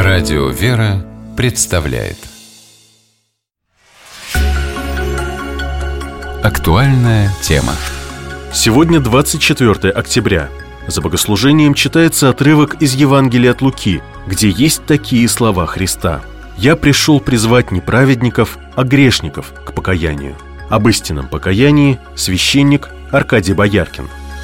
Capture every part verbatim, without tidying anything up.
Радио «Вера» представляет актуальная тема. Сегодня двадцать четвёртое октября. За богослужением читается отрывок из Евангелия от Луки, где есть такие слова Христа: «Я пришел призвать не праведников, а грешников к покаянию». Об истинном покаянии священник Аркадий Бояркин.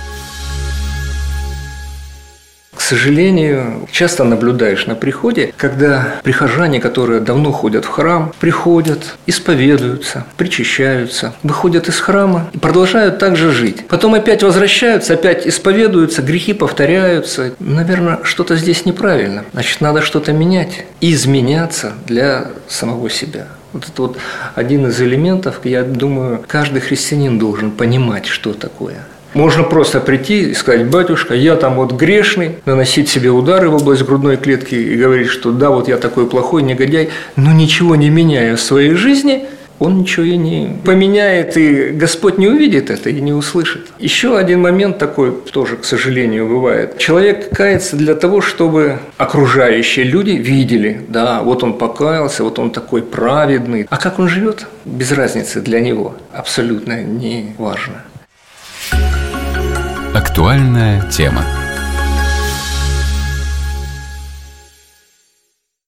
К сожалению, часто наблюдаешь на приходе, когда прихожане, которые давно ходят в храм, приходят, исповедуются, причащаются, выходят из храма и продолжают так же жить. Потом опять возвращаются, опять исповедуются, грехи повторяются. Наверное, что-то здесь неправильно. Значит, надо что-то менять и изменяться для самого себя. Вот это вот один из элементов, я думаю, каждый христианин должен понимать, что такое. Можно просто прийти и сказать: батюшка, я там вот грешный, наносить себе удары в область грудной клетки и говорить, что да, вот я такой плохой негодяй, но ничего не меняя в своей жизни, он ничего и не поменяет, и Господь не увидит это и не услышит. Еще один момент такой тоже, к сожалению, бывает. Человек кается для того, чтобы окружающие люди видели: да, вот он покаялся, вот он такой праведный. А как он живет, без разницы для него, абсолютно не важно. Актуальная тема.